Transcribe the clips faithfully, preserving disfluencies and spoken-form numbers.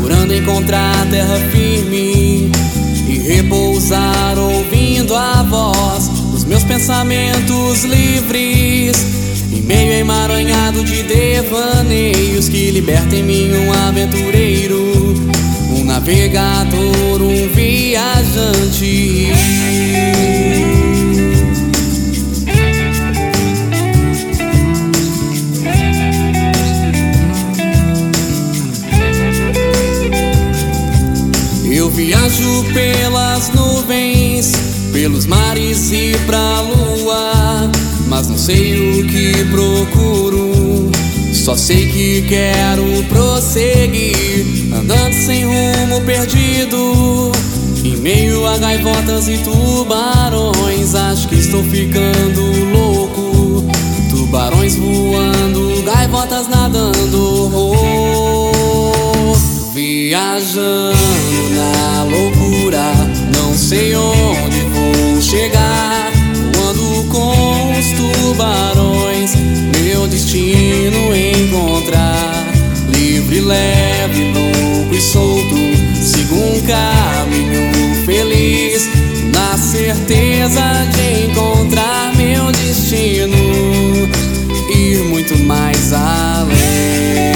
procurando encontrar terra firme e repousar ouvindo a voz dos meus pensamentos livres, em meio a emaranhado de devaneios que liberta em mim um aventureiro, um navegador, um viajante. Eu viajo pelas nuvens, pelos mares e pra lua, mas não sei o que procuro. Só sei que quero prosseguir, andando sem rumo, perdido, em meio a gaivotas e tubarões. Acho que estou ficando louco. Tubarões voando, gaivotas nadando, oh, viajando na loucura. Não sei onde vou chegar, voando com os tubarões. Meu destino é encontrar, livre, leve, louco e solto. Sigo um caminho feliz, na certeza de encontrar meu destino, ir muito mais além.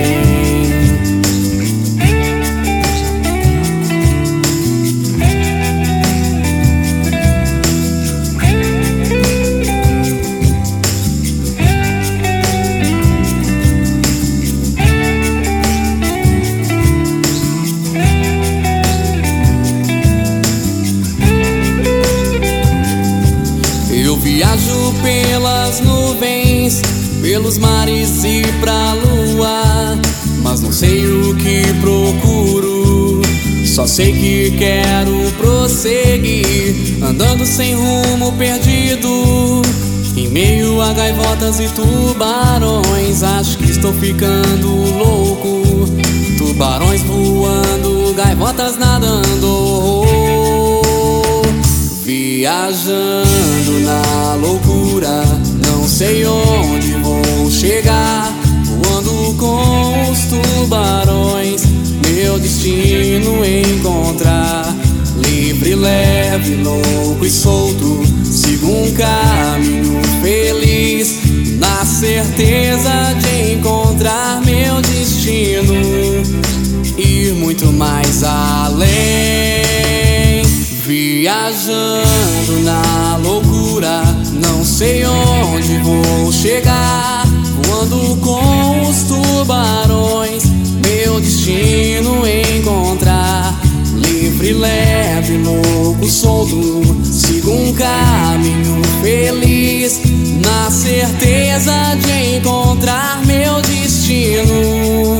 Eu viajo pelas nuvens, pelos mares e pra lua, mas não sei o que procuro. Só sei que quero prosseguir, andando sem rumo, perdido, em meio a gaivotas e tubarões. Acho que estou ficando louco. Tubarões voando, gaivotas nadando, oh, viajando na loucura. Não sei onde vou chegar, voando com os tubarões. Meu destino é encontrar, livre, leve, louco e solto. Sigo um caminho feliz, na certeza de encontrar meu destino, ir muito mais além. Viajando na loucura, não sei onde vou chegar, voando com os tubarões. Meu destino é encontrar, livre, leve, louco, solto. Sigo um caminho feliz, na certeza de encontrar meu destino,